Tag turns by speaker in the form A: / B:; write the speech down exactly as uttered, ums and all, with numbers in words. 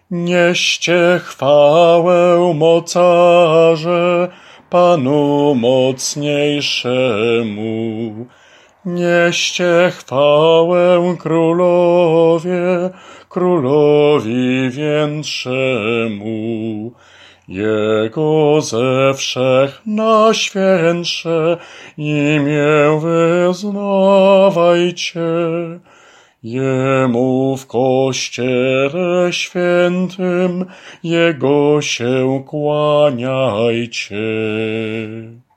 A: Nieście chwałę mocarze Panu mocniejszemu. Nieście chwałę królowie, królowi większemu. Jego ze wszech najświętsze imię wyznawajcie. Jemu w kościele świętym Jego się kłaniajcie.